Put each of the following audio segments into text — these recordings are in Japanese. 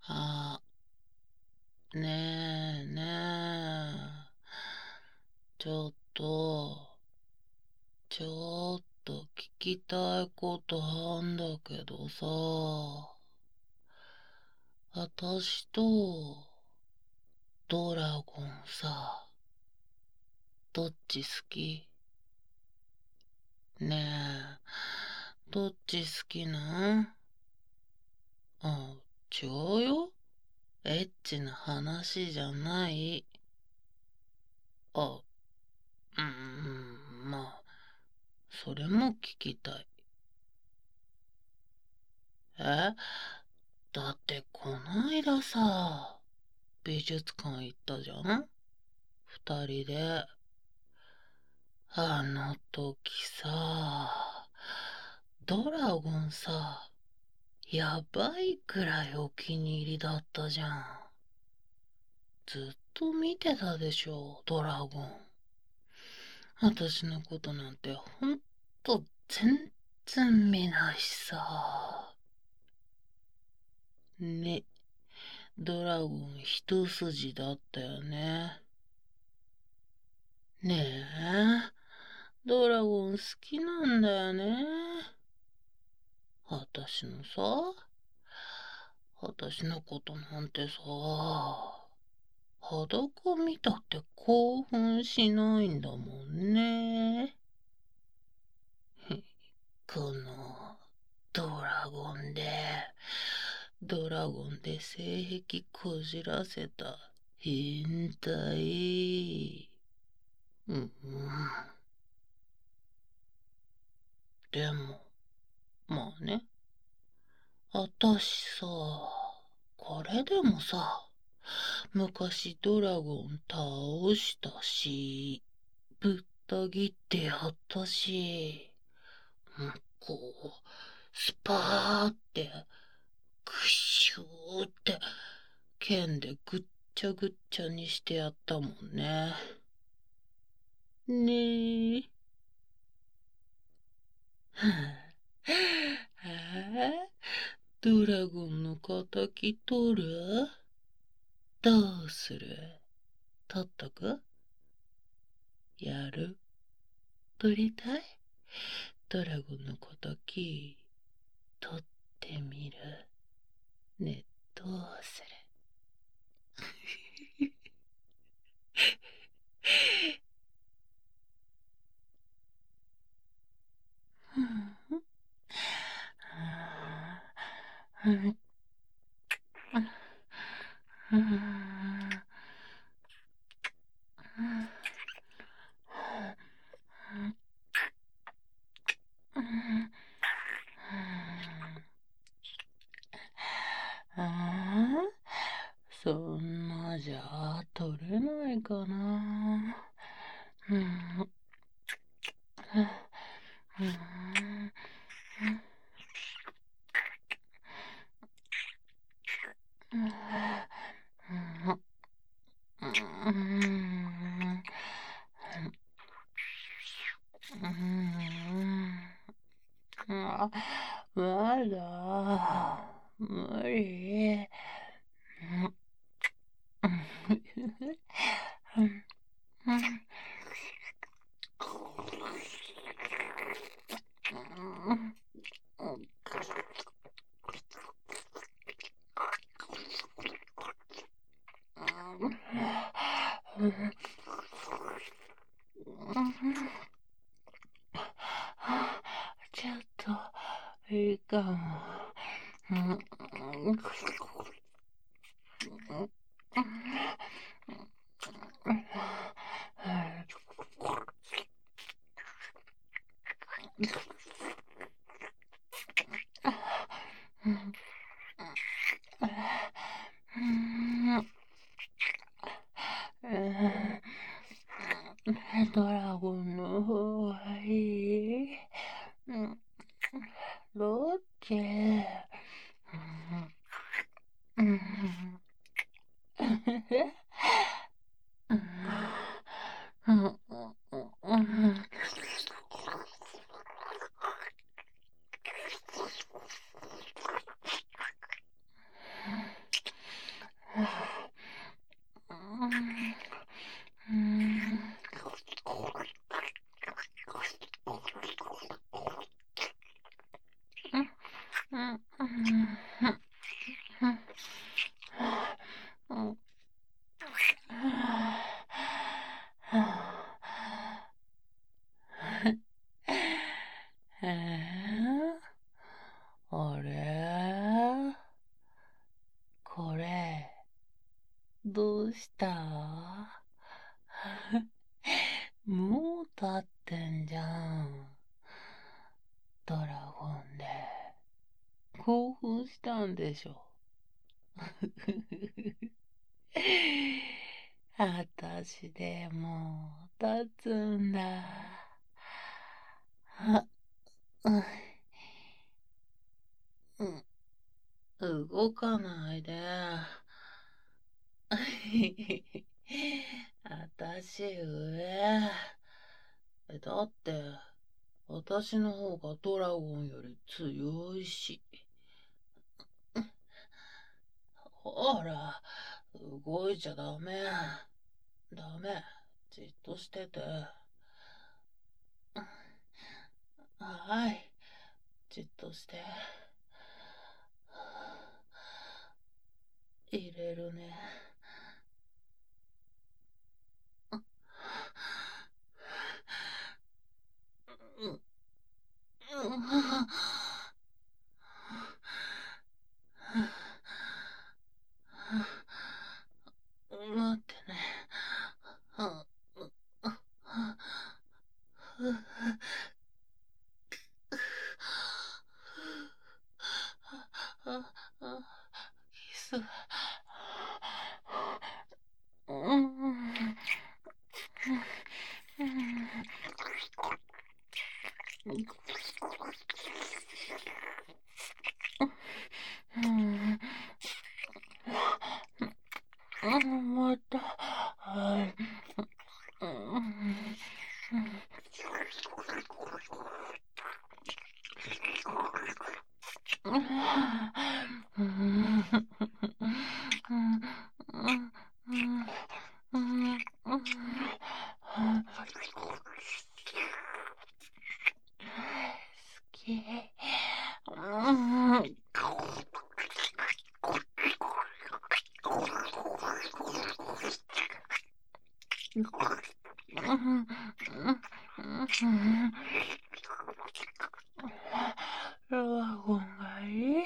あ、ねえねえ。ちょっと聞きたいことあんだけどさ、あたしとドラゴンさ、どっち好き？ねえ、どっち好きなん？あ、違うよ。エッチな話じゃない。あ、まあ、それも聞きたい。え？だってこないださ、美術館行ったじゃん？二人で。あの時さ、ドラゴンさ、やばいくらいお気に入りだったじゃん。ずっと見てたでしょ、ドラゴン。私のことなんてほんと全然見ないしさ。ね、ドラゴン一筋だったよね。ねえ、ドラゴン好きなんだよね。私のさ、私のことなんてさ、裸見たって興奮しないんだもんね。このドラゴンで性癖こじらせた変態。うん、でも、まあね、あたしさ、これでもさ、昔ドラゴン倒したし、ぶった切ってやったし、こう、スパーって、クシューって、剣でぐっちゃぐっちゃにしてやったもんね。ねえ。はあ、ドラゴンの敵取る？どうする？取っとく？やる？取りたい？ドラゴンの敵取ってみる？ね、どうする？そんなじゃ取れないかな。まだ無理。ちょっといいかも。ドラゴンの方がいい？どっち？ あれ、これ、どうしたもう立ってんじゃん。ドラゴンで。興奮したんでしょ。あたしでも立つんだ。あ、動かないで。あたし上。だって、私の方がドラゴンより強いし。ほら、動いちゃダメ。ダメ。じっとしてて。はい。じっとして。入れるね。待ってね。キス。また。好き。ドラゴンがいい。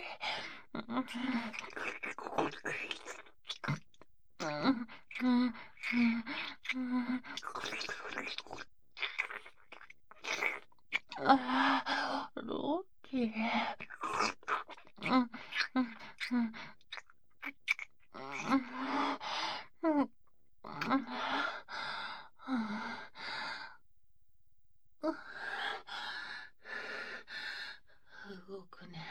ロッキー。動くね。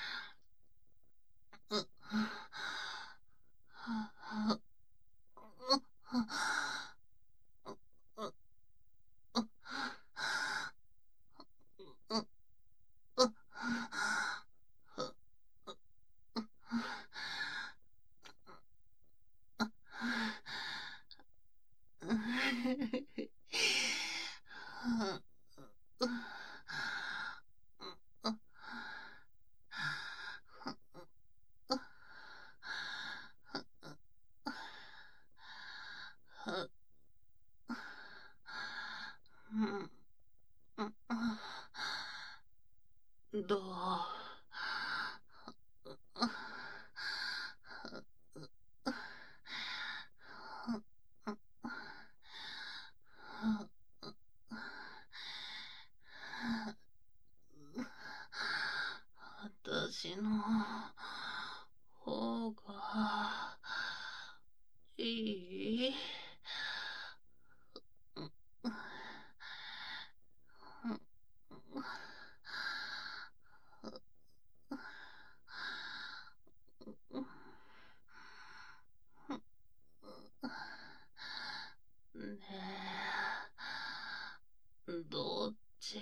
どう？私の方がいい？ねえ、どっち？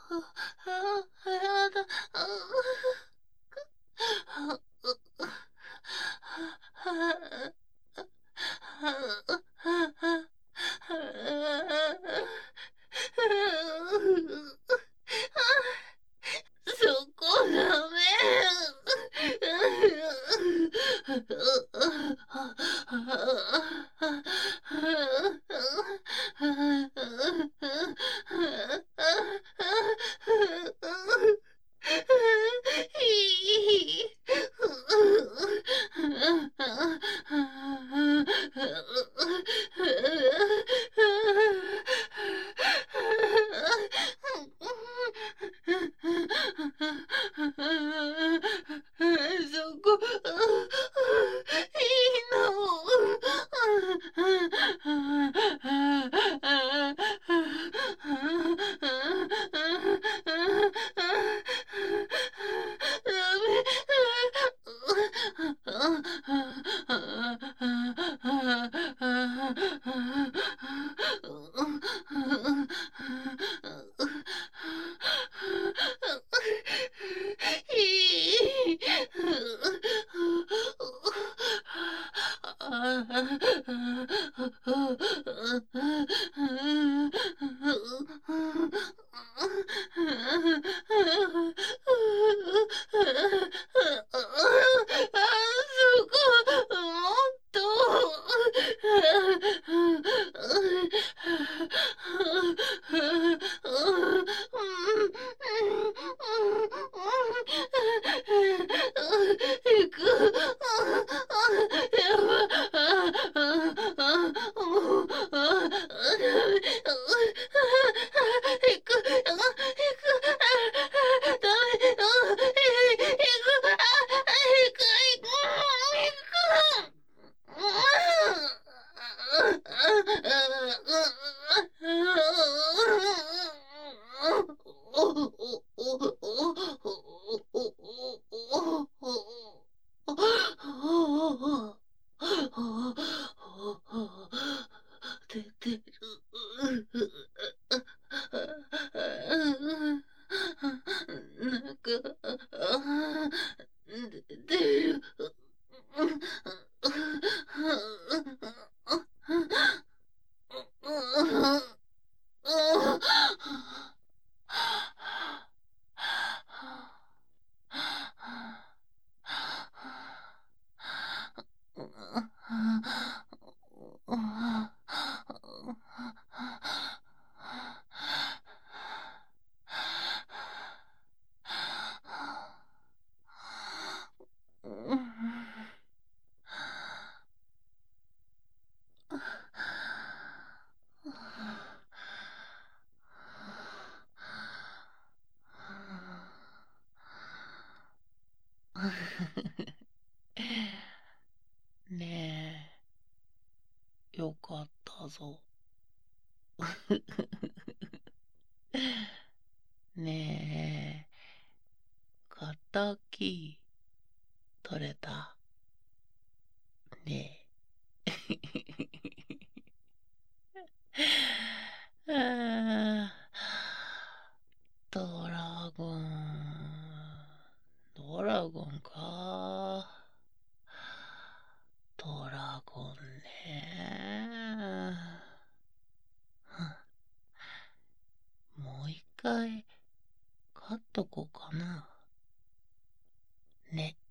やだ。そこダメ。そこ、いいそこ、もっと。行く。や行く。ダメ。行く。出てる。なんか、出てる。ねえ、よかったぞ。ねえ、敵取れたね。あードラゴン。ドラゴンか。ドラゴンね。もう一回、勝っとこうかな。ね。